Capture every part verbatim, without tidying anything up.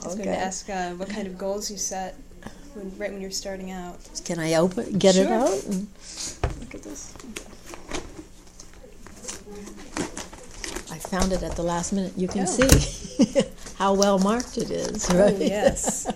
I was okay. going to ask uh, what kind of goals you set when, right when you're starting out. Can I open, get Sure. it out? And Look at this. I found it at the last minute. You can Oh. see how well marked it is, right? Oh, yes.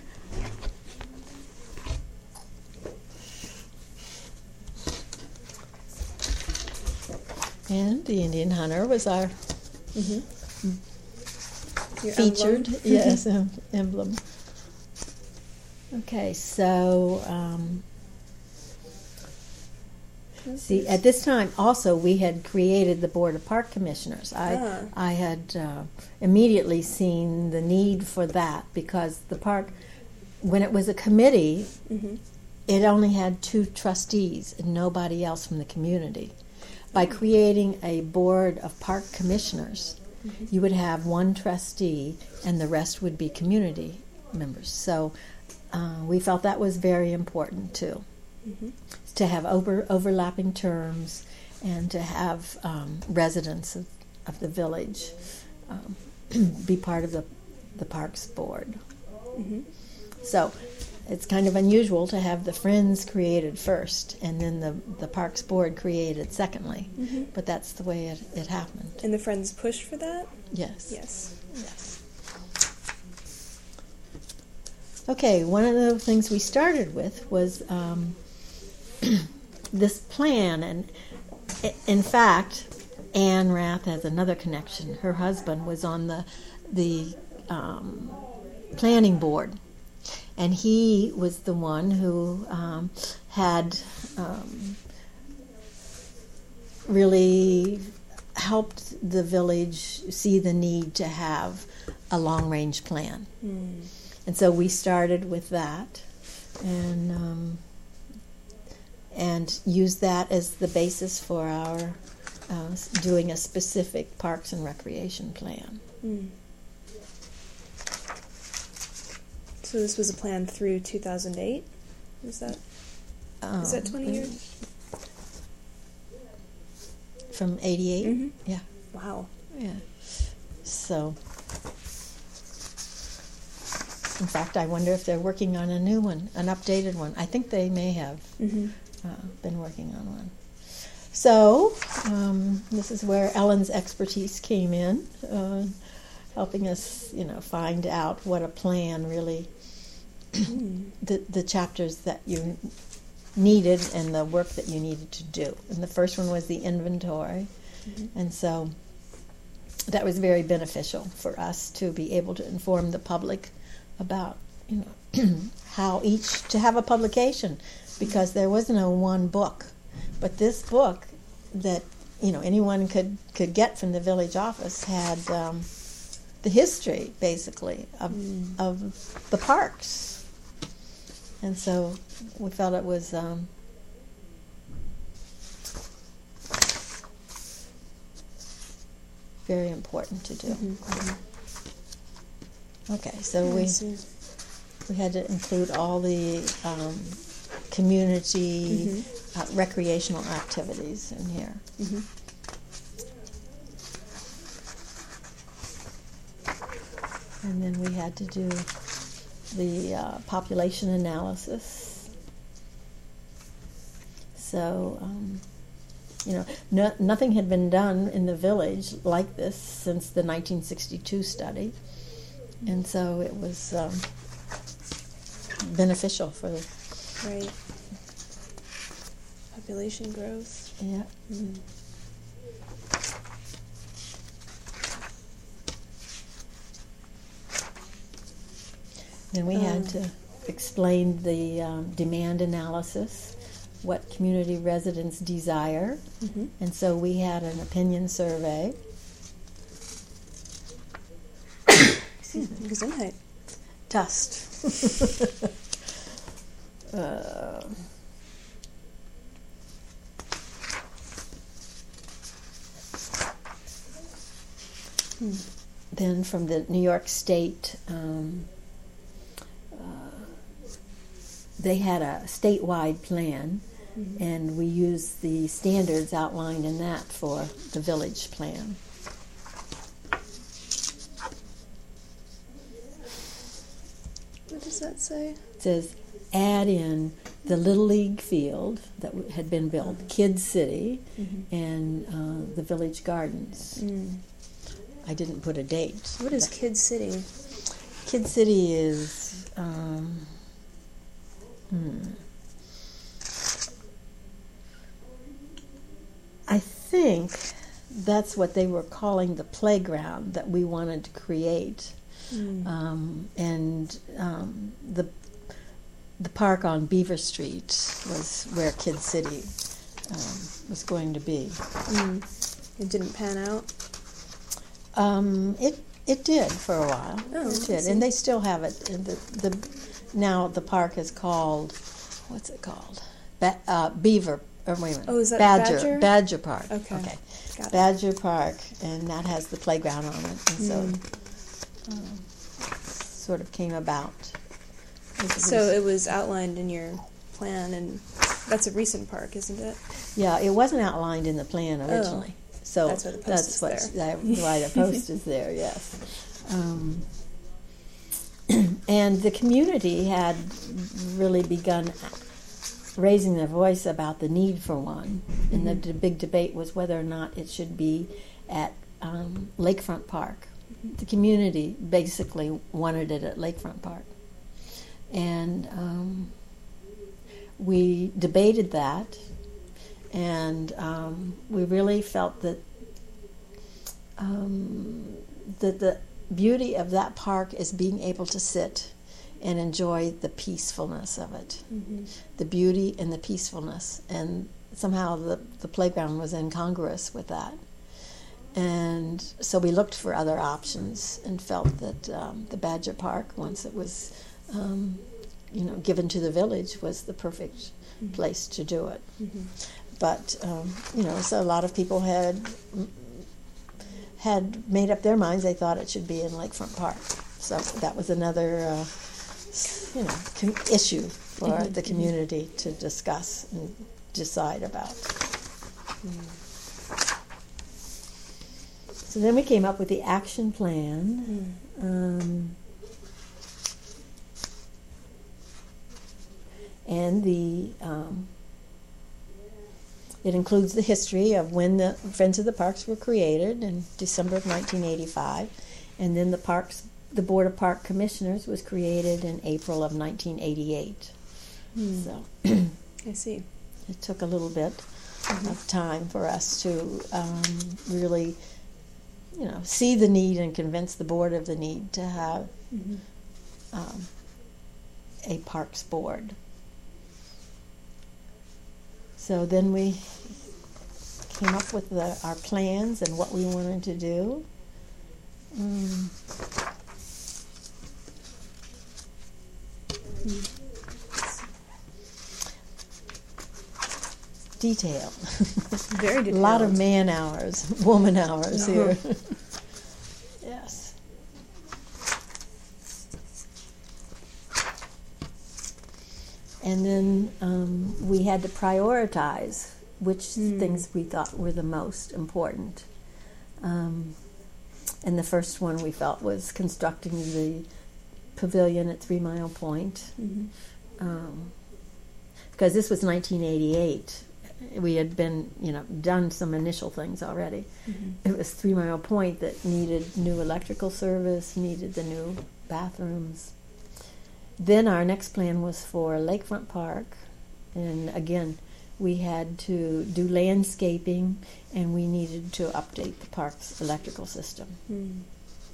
And the Indian hunter was our Mm-hmm. Your featured, emblem. yes, em- emblem. Okay, so um, see, at this time also we had created the Board of Park Commissioners. I Ah. I had uh, immediately seen the need for that because the park, when it was a committee, Mm-hmm. it only had two trustees and nobody else from the community. By creating a board of park commissioners, Mm-hmm. you would have one trustee and the rest would be community members. So uh, we felt that was very important too, Mm-hmm. to have over, overlapping terms and to have um, residents of, of the village um, be part of the, the parks board. Mm-hmm. So it's kind of unusual to have the Friends created first and then the, the Parks Board created secondly. Mm-hmm. But that's the way it, it happened. And the Friends pushed for that? Yes. Yes. Yes. Okay, one of the things we started with was um, this plan. And i- in fact, Anne Rath has another connection. Her husband was on the, the um, planning board. And he was the one who um, had um, really helped the village see the need to have a long-range plan. Mm. And so we started with that and um, and used that as the basis for our uh, doing a specific parks and recreation plan. Mm. So this was a plan through two thousand eight? Is that Um, is that twenty years? From eighty-eight? Mm-hmm. Yeah. Wow. Yeah. So, in fact, I wonder if they're working on a new one, an updated one. I think they may have Mm-hmm. uh, been working on one. So, um, this is where Ellen's expertise came in, uh, helping us, you know, find out what a plan really, Mm. the the chapters that you needed and the work that you needed to do. And the first one was the inventory. Mm-hmm. And so that was very beneficial for us to be able to inform the public about, you know, how each, to have a publication, because there was no one book. But this book that, you know, anyone could, could get from the village office had um, the history, basically, of, Mm. of the parks. And so we felt it was um, very important to do. Mm-hmm. Okay, so I we see. we had to include all the um, community Mm-hmm. uh, recreational activities in here. Mm-hmm. And then we had to do the uh, population analysis. So, um, you know, no, nothing had been done in the village like this since the nineteen sixty-two study. And so it was um, beneficial for the, Right. Population growth. yeah. Mm. Then we had Um. to explain the um, demand analysis, what community residents desire. Mm-hmm. And so we had an opinion survey. Excuse me. Gesundheit. Dust. uh, Hmm. then from the New York State, um, uh, they had a statewide plan, Mm-hmm. and we used the standards outlined in that for the village plan. What does that say? It says, add in the Little League field that w- had been built, Oh. Kid City, Mm-hmm. and uh, the Village Gardens. Mm. I didn't put a date. What is but Kid City? Kid City is, um, hmm. I think that's what they were calling the playground that we wanted to create. Mm. Um, and um, the the park on Beaver Street was where Kid City um, was going to be. Mm. It didn't pan out. Um, it it did for a while. Oh, it I did, see. and they still have it. And the the now the park is called, what's it called? Ba- uh, Beaver. Or wait a minute. Oh, is that Badger? Badger? Badger Park. Okay. Okay. Got it. Badger Park, and that has the playground on it, and so Mm. um, sort of came about. As a So rec- it was outlined in your plan, and that's a recent park, isn't it? yeah, it wasn't outlined in the plan originally. So Oh. That's why the post that's is what's- there. that- why the post is there. Yes. Um, and the community had really begun raising their voice about the need for one, and the, Mhm. the big debate was whether or not it should be at um, Lakefront Park. The community basically wanted it at Lakefront Park, and um, we debated that, and um, we really felt that um, that the beauty of that park is being able to sit and enjoy the peacefulness of it, Mm-hmm. the beauty and the peacefulness, and somehow the, the playground was incongruous with that. And so we looked for other options and felt that um, the Badger Park, once it was, um, you know, given to the village, was the perfect Mm-hmm. place to do it. Mm-hmm. But um, you know, so a lot of people had had made up their minds. They thought it should be in Lakefront Park. So that was another, uh, you know, com- issue for Mhm. the community to discuss and decide about. So then we came up with the action plan. Mm. Um, and the um, it includes the history of when the Friends of the Parks were created in December of nineteen eighty-five, and then the parks, the Board of Park Commissioners was created in April of nineteen eighty-eight. Mm. So I see. it took a little bit Mhm. of time for us to um, really, you know, see the need and convince the board of the need to have Mm-hmm. um, a parks board. So then we came up with the, our plans and what we wanted to do. Um, detail. Very A detailed. lot of man hours, woman hours Uh-huh. here. Yes. And then um, we had to prioritize which Hmm. things we thought were the most important. Um, and the first one we felt was constructing the pavilion at Three Mile Point. Mhm. Um, because this was nineteen eighty-eight. We had been, you know, done some initial things already. Mhm. It was Three Mile Point that needed new electrical service, needed the new bathrooms. Then our next plan was for Lakefront Park, and again, we had to do landscaping, and we needed to update the park's electrical system. Mm.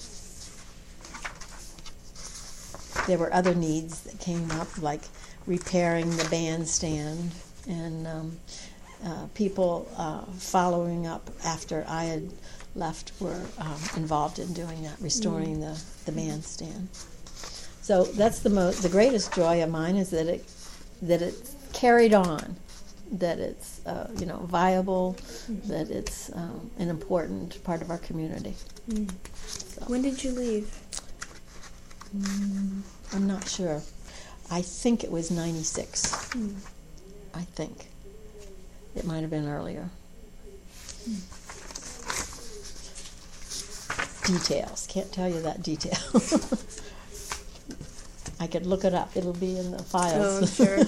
There were other needs that came up, like repairing the bandstand, and um, uh, people uh, following up after I had left were um, involved in doing that, restoring the, the bandstand. So that's the most, the greatest joy of mine is that it that it's carried on, that it's uh, you know viable, Mhm. that it's um, an important part of our community. Mm. So. When did you leave? Mm, I'm not sure. I think it was ninety-six. Mm. I think. It might have been earlier. Mm. Details. Can't tell you that detail. I could look it up. It'll be in the files. Oh, sure.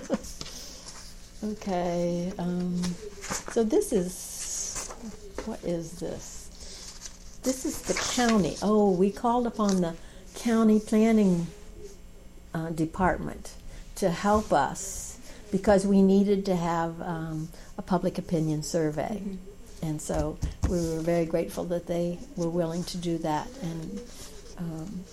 Okay. Um, so this is, what is this? This is the county. Oh, we called upon the county planning uh, department to help us because we needed to have um, a public opinion survey. Mm-hmm. And so we were very grateful that they were willing to do that and um,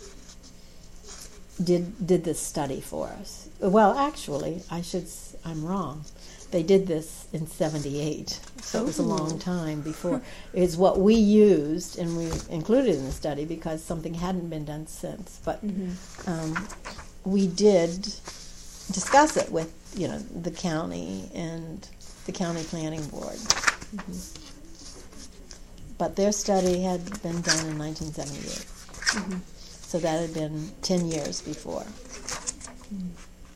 did did this study for us. Well, actually, I should I'm wrong. They did this in seventy-eight, so it was a long time before. It's what we used and we included in the study because something hadn't been done since. But mm-hmm. um, we did discuss it with you know the county and the county planning board. Mm-hmm. But their study had been done in nineteen seventy-eight. Mm-hmm. So that had been ten years before. Mm.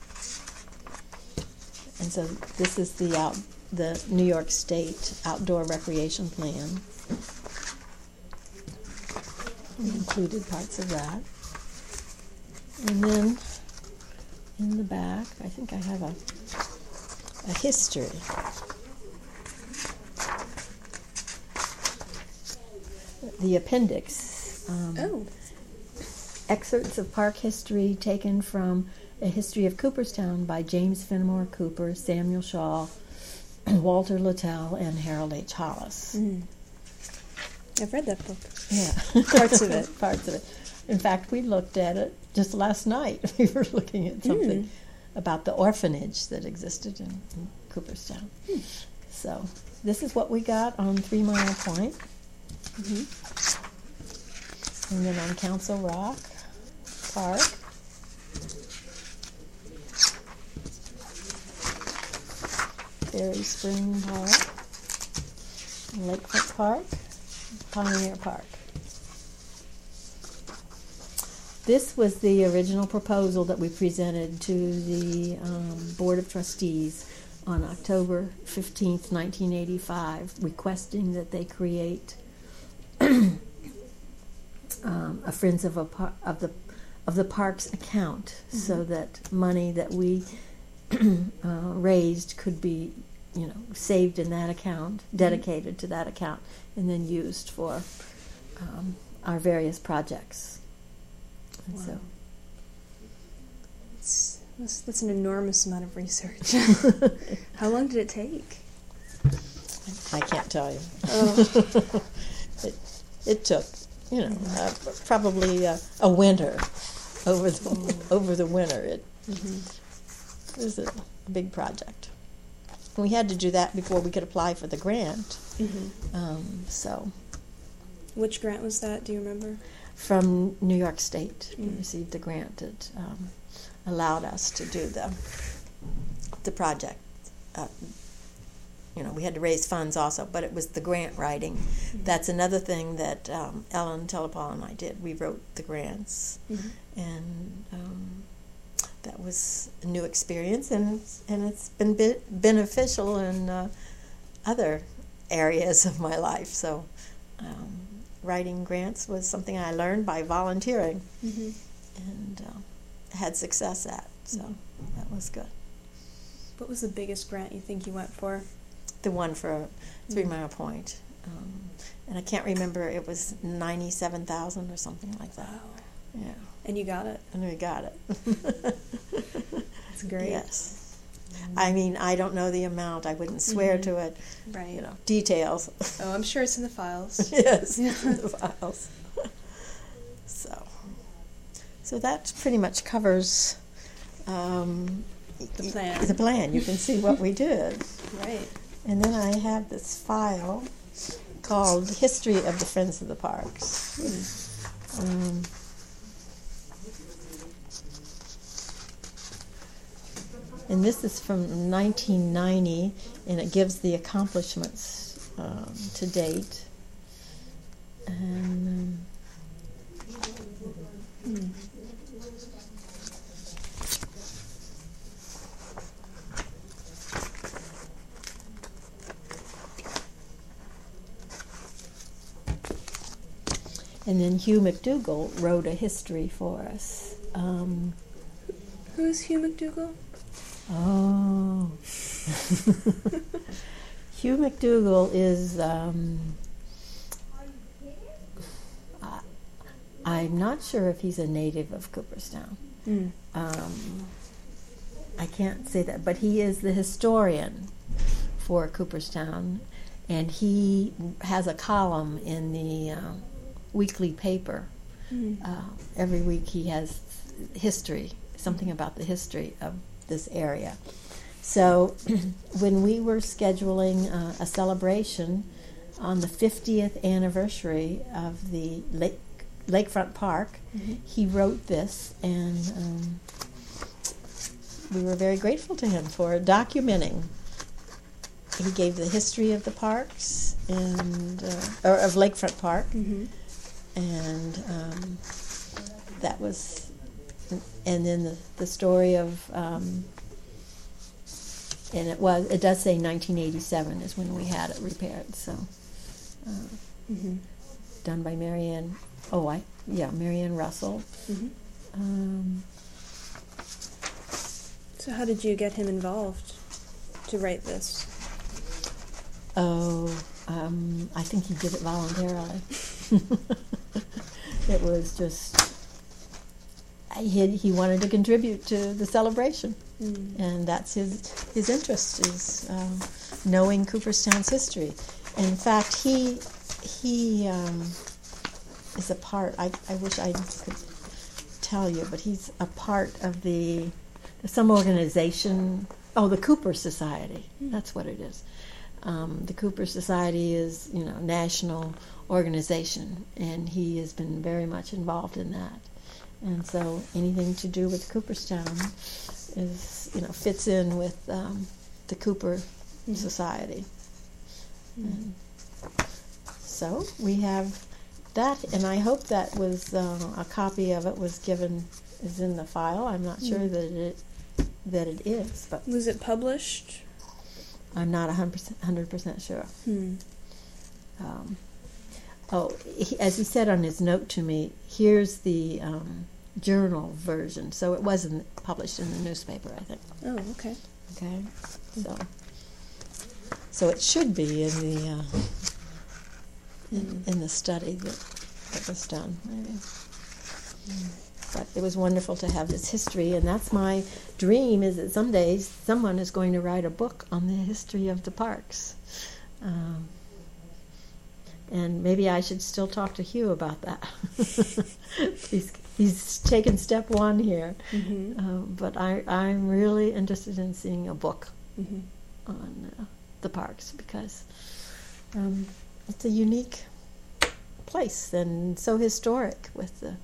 And so this is the out, the New York State Outdoor Recreation Plan. We included parts of that. And then in the back, I think I have a, a history. The appendix. Um, oh. Excerpts of park history taken from A History of Cooperstown by James Fenimore Cooper, Samuel Shaw, Walter Littell, and Harold H. Hollis. Mm. I've read that book. Yeah. Parts of it. Parts of it. In fact, we looked at it just last night. We were looking at something mm. about the orphanage that existed in, in Cooperstown. Mm. So this is what we got on Three Mile Point. Mm-hmm. And then on Council Rock Park. Berry Spring Park. Lakefront Park. Pioneer Park. This was the original proposal that we presented to the um, Board of Trustees on October fifteenth, nineteen eighty-five, requesting that they create um, a Friends of, a par- of the of the Parks account, mm-hmm. so that money that we uh, raised could be, you know, saved in that account, dedicated mm-hmm. to that account, and then used for um, our various projects. And wow. so it's, that's, that's an enormous amount of research. How long did it take? I can't tell you. Oh. it, it took, you know, mm-hmm. uh, probably uh, a winter. Over the mm. over the winter, it, mm-hmm. it was a big project. We had to do that before we could apply for the grant. Mm-hmm. Um, so, which grant was that? Do you remember? From New York State, mm. we received the grant that um, allowed us to do the the project. Uh, you know, we had to raise funds also, but it was the grant writing. Mm-hmm. That's another thing that um, Ellen Telepol and I did. We wrote the grants, mm-hmm. and um, that was a new experience, and and it's been bi- beneficial in uh, other areas of my life. So, um, writing grants was something I learned by volunteering, mm-hmm. and uh, had success at. So mm-hmm. that was good. What was the biggest grant you think you went for? The one for Three mm-hmm. Mile Point, um, and I can't remember. It was ninety-seven thousand or something like that. Wow. Yeah, and you got it. And we got it. That's great. Yes, mm-hmm. I mean, I don't know the amount. I wouldn't swear mm-hmm. to it. Right. You know, details. Oh, I'm sure it's in the files. Yes, in the files. So, so that pretty much covers um, the plan. The plan. You can see what we did. Right. And then I have this file called History of the Friends of the Parks. Hmm. Um, and this is from nineteen ninety, and it gives the accomplishments um, to date. And um, hmm. And then Hugh McDougall wrote a history for us. Um, Who is Hugh McDougall? Oh. Hugh McDougall is, um, uh, I'm not sure if he's a native of Cooperstown. Mm. Um, I can't say that, but he is the historian for Cooperstown, and he has a column in the uh, weekly paper. Mm. Uh, every week he has history, something about the history of this area. So when we were scheduling uh, a celebration on the fiftieth anniversary of the lake, Lakefront Park, mm-hmm. he wrote this, and um, we were very grateful to him for documenting. He gave the history of the parks and uh, or of Lakefront Park, mm-hmm. and um, that was, and then the, the story of, um, and it was it does say nineteen eighty-seven is when we had it repaired. So uh, mm-hmm. done by Marianne. Oh, I yeah, Marianne Russell. Mm-hmm. Um, so how did you get him involved to write this? Oh, um, I think he did it voluntarily. It was just, he, he wanted to contribute to the celebration. Mm. And that's his, his interest, is um, knowing Cooperstown's history. In fact, he, he um, is a part, I, I wish I could tell you, but he's a part of the, some organization, oh, the Cooper Society, Mm. that's what it is. Um, the Cooper Society is, you know, national organization, and he has been very much involved in that. And so anything to do with Cooperstown is, you know, fits in with um, the Cooper mm-hmm. Society. Mm-hmm. And so we have that, and I hope that was uh, a copy of it was given, is in the file. I'm not sure mm-hmm. that it that it is, but was it published? I'm not one hundred percent sure. Hmm. Um, oh, he, as he said on his note to me, here's the um, journal version. So it wasn't published in the newspaper, I think. Oh, okay. Okay. So, so it should be in the uh, in, in the study that, that was done, maybe. Mm. But it was wonderful to have this history, and that's my dream, is that someday someone is going to write a book on the history of the parks. Um, and maybe I should still talk to Hugh about that. he's, he's taken step one here. Mm-hmm. Um, but I, I'm really interested in seeing a book mm-hmm. on uh, the parks, because um, it's a unique place and so historic with the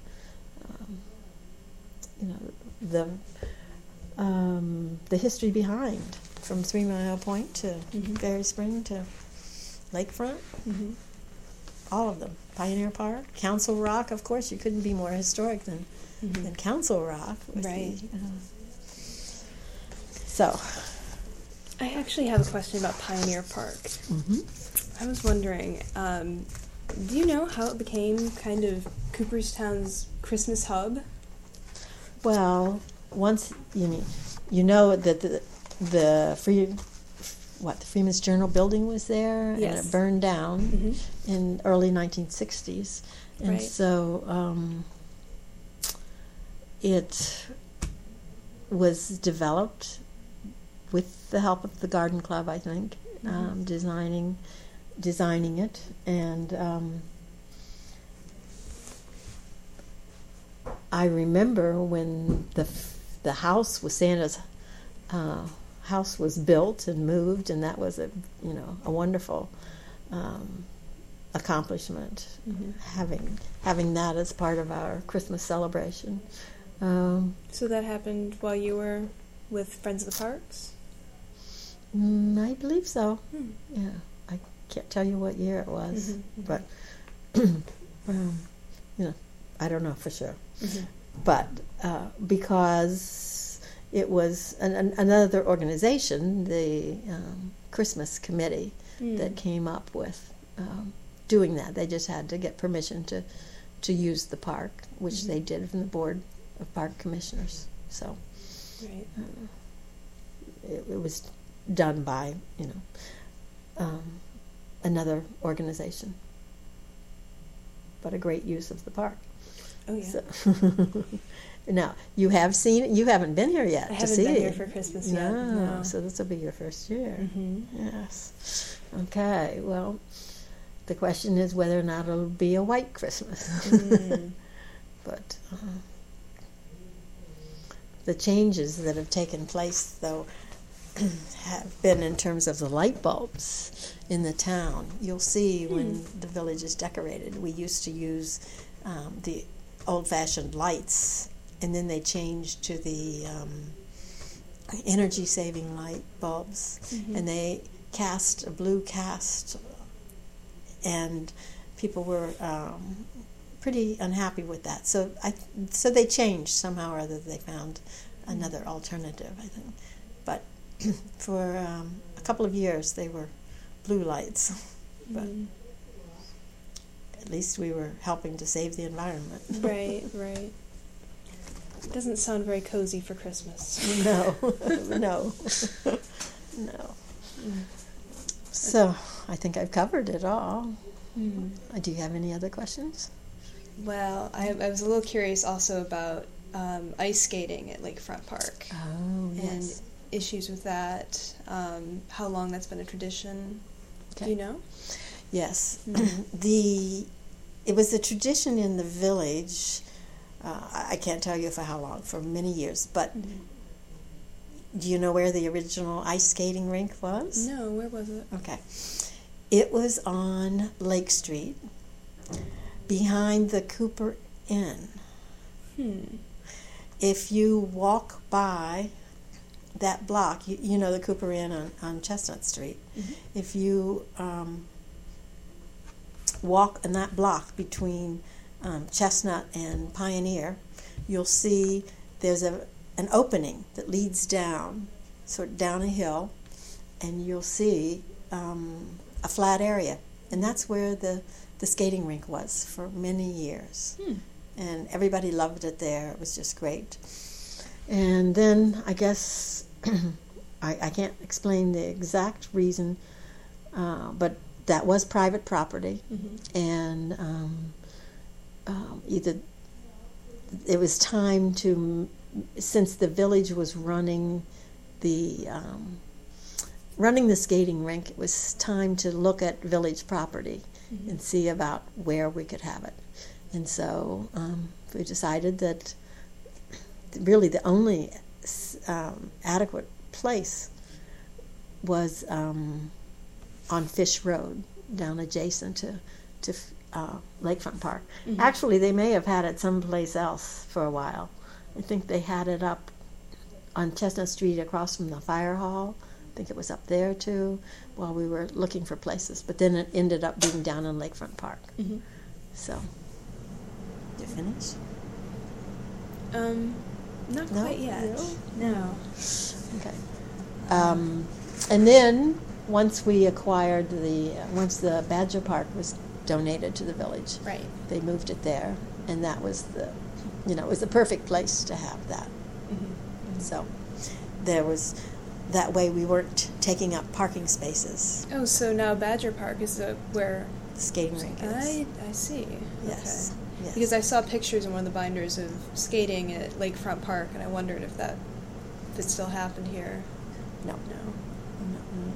you know, the um, the history behind, from Three Mile Point to mm-hmm. Berry Spring to Lakefront, mm-hmm. all of them. Pioneer Park, Council Rock, of course, you couldn't be more historic than, mm-hmm. than Council Rock. Right. The, uh, so. I actually have a question about Pioneer Park. Mm-hmm. I was wondering, um, do you know how it became kind of Cooperstown's Christmas hub? Well, once you you know that the the free what the Freeman's Journal building was there, yes. and it burned down mm-hmm. in early nineteen sixties, and right. so um, it was developed with the help of the Garden Club, I think, mm-hmm. um, designing designing it, and um, I remember when the the house was Santa's uh, house was built and moved, and that was a you know a wonderful um, accomplishment. Mm-hmm. Having having that as part of our Christmas celebration. Um, so that happened while you were with Friends of the Parks? Mm, I believe so. Hmm. Yeah, I can't tell you what year it was, mm-hmm. but um, you know, I don't know for sure. Mm-hmm. But uh, because it was an, an, another organization, the um, Christmas Committee, mm. that came up with um, doing that. They just had to get permission to to use the park, which mm-hmm. they did from the Board of Park Commissioners. So Right. It, it was done by, you know, um, another organization. But a great use of the park. Oh, yeah. So now, you have seen it. You haven't been here yet I to haven't see been it. here for Christmas yet. No, No. so this will be your first year. Mm-hmm. Yes. Okay, well, the question is whether or not it'll be a white Christmas. Mm. But uh, the changes that have taken place, though, have been in terms of the light bulbs in the town. You'll see when Hmm. the village is decorated. We used to use um, the old-fashioned lights, and then they changed to the um, energy-saving light bulbs, Mhm. and they cast a blue cast, and people were um, pretty unhappy with that. So I, so they changed somehow or other. They found another alternative, I think. But for um, a couple of years, they were blue lights. But Mm. at least we were helping to save the environment. Right, right. It doesn't sound very cozy for Christmas. No, no, no. So I think I've covered it all. Mm. Uh, Do you have any other questions? Well, I, I was a little curious also about um, ice skating at Lakefront Park Oh, and issues with that. Um, how long that's been a tradition? Okay. Do you know? Yes. Mhm. the it was a tradition in the village. Uh, I I can't tell you for how long, for many years. But do you know where the original ice skating rink was? No, where was it? Okay. It was on Lake Street, behind the Cooper Inn. Hmm. If you walk by that block, you, you know the Cooper Inn on, on Chestnut Street. Mhm. If you um, walk in that block between um, Chestnut and Pioneer, you'll see there's a an opening that leads down, sort of down a hill, and you'll see um, a flat area, and that's where the the skating rink was for many years. Hmm. And everybody loved it there. It was just great. And then I guess I, I can't explain the exact reason, uh, but that was private property, Mm-hmm. and um, um, either it was time to, since the village was running the um, running the skating rink, it was time to look at village property Mm-hmm. and see about where we could have it. And so um, we decided that really the only um, adequate place was um, on Fish Road, down adjacent to to uh, Lakefront Park. Mhm. Actually, they may have had it someplace else for a while. I think they had it up on Chestnut Street across from the fire hall. I think it was up there too, while we were looking for places. But then it ended up being down in Lakefront Park. Mm-hmm. So, you finished? Um, not No? quite yet. No? No. Okay. Um, and then once we acquired the, once the Badger Park was donated to the village, Right. they moved it there, and that was the, you know, it was the perfect place to have that. Mm-hmm. So there was, that way we weren't taking up parking spaces. Oh, so now Badger Park is the, where The skating rink is. I I see. Yes. Okay. Yes. Because I saw pictures in one of the binders of skating at Lakefront Park, and I wondered if that if it still happened here. No. No. No.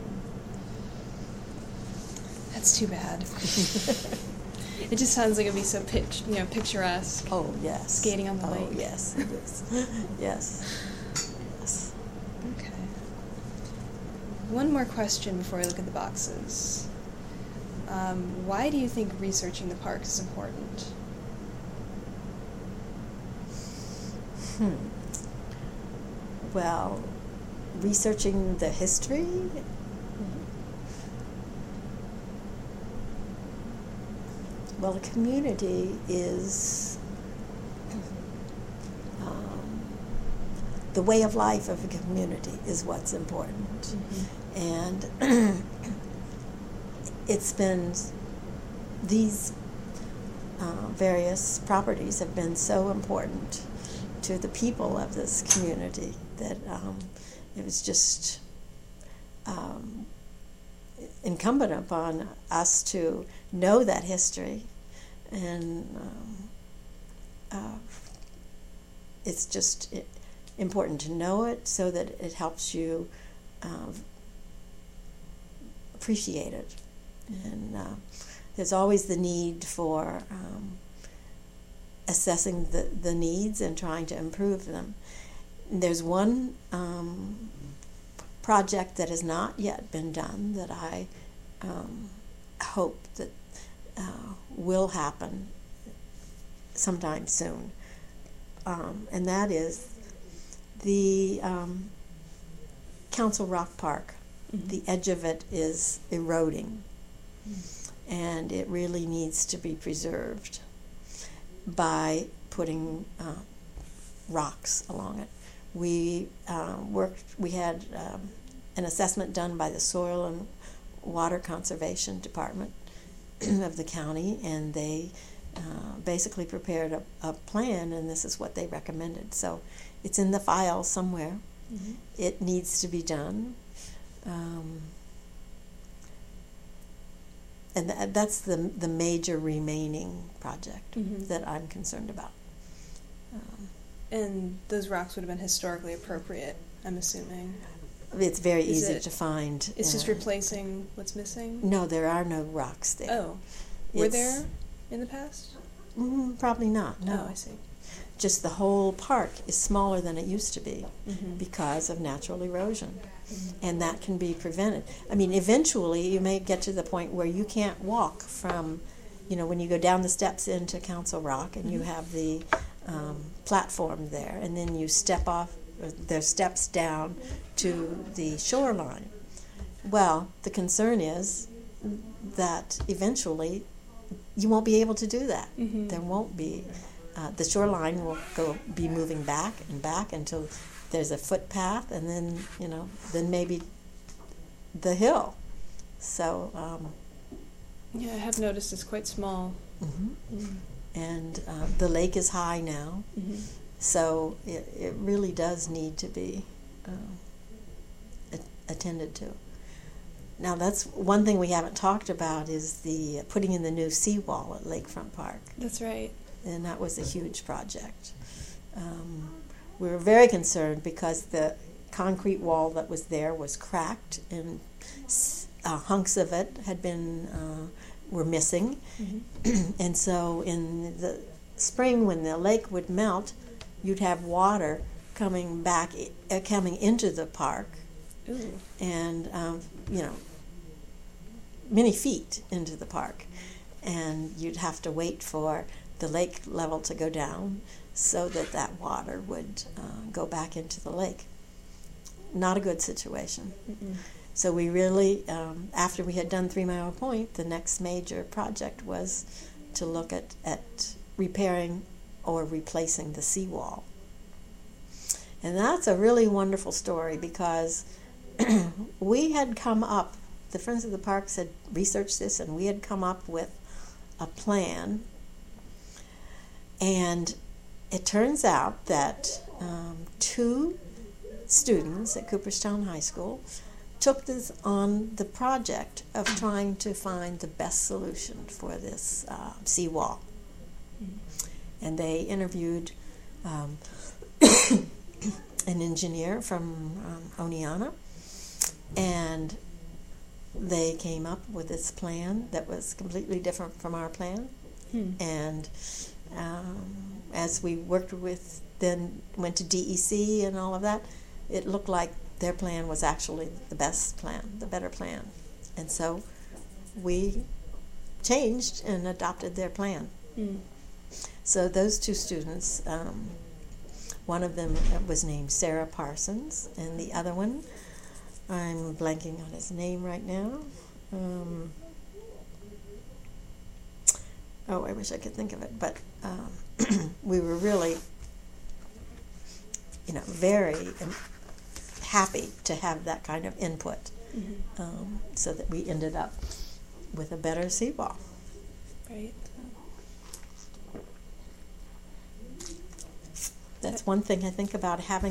That's too bad. It just sounds like it'd be so pitch, you know, picturesque. Oh, yes. Skating on the oh, lake. Oh, yes, it is. yes. Yes. Okay. One more question before we look at the boxes. Um, why do you think researching the park is important? Hmm. Well, researching the history. Well, the community is um, the way of life of a community is what's important, Mm-hmm. and it's been these uh, various properties have been so important to the people of this community that um, it was just um, incumbent upon us to know that history, and um, uh, it's just it, important to know it so that it helps you uh, appreciate it. And uh, there's always the need for um, assessing the, the needs and trying to improve them. There's one um, project that has not yet been done that I um, hope that uh, will happen sometime soon, um, and that is the um, Council Rock Park. Mm-hmm. The edge of it is eroding, mm-hmm. and it really needs to be preserved by putting uh, rocks along it. We uh, worked. We had um, an assessment done by the Soil and Water Conservation Department of the county, and they uh, basically prepared a, a plan, and this is what they recommended. So it's in the file somewhere. Mm-hmm. It needs to be done. Um, and th- that's the the major remaining project mm-hmm. that I'm concerned about. Um, and those rocks would have been historically appropriate, I'm assuming. It's very Is easy it, to find. It's uh, just replacing what's missing? No, there are no rocks there. Oh. Were it's, there in the past? Mm, probably not, no. Oh, I see. Just the whole park is smaller than it used to be mm-hmm. because of natural erosion. Mm-hmm. And that can be prevented. I mean, eventually you may get to the point where you can't walk from, you know, when you go down the steps into Council Rock and mm-hmm. you have the um, platform there, and then you step off, uh, there's steps down to the shoreline. Well, the concern is that eventually you won't be able to do that. Mm-hmm. There won't be. Uh, the shoreline will go be moving back and back until there's a footpath, and then, you know, then maybe the hill. So. Um, yeah, I have noticed it's quite small. Mm-hmm. Mm-hmm. And uh, the lake is high now, mm-hmm. so it, it really does need to be uh, a- attended to. Now, that's one thing we haven't talked about is the uh, putting in the new seawall at Lakefront Park. That's right. And that was a huge project. Um, we were very concerned because the concrete wall that was there was cracked, and uh, hunks of it had been uh, were missing. Mm-hmm. And so in the spring, when the lake would melt, you'd have water coming back, uh, coming into the park. Ooh. And um, you know, many feet into the park, and you'd have to wait for the lake level to go down so that that water would uh, go back into the lake. Not a good situation. Mm-mm. So we really, um, after we had done Three Mile Point, the next major project was to look at, at repairing or replacing the seawall. And that's a really wonderful story because we had come up, the Friends of the Parks had researched this, and we had come up with a plan. And it turns out that um, two students at Cooperstown High School took this on the project of trying to find the best solution for this uh, seawall. Mm-hmm. And they interviewed um, an engineer from um, Oneonta, and they came up with this plan that was completely different from our plan. Hmm. And um, as we worked with, then went to D E C and all of that, it looked like their plan was actually the best plan, the better plan. And so we changed and adopted their plan. Hmm. So those two students, um, one of them was named Sarah Parsons, and the other one, I'm blanking on his name right now. Um, oh, I wish I could think of it. But um, we were really, you know, very um, happy to have that kind of input, mm-hmm. um, so that we ended up with a better seawall. Right. That that's one thing I think about having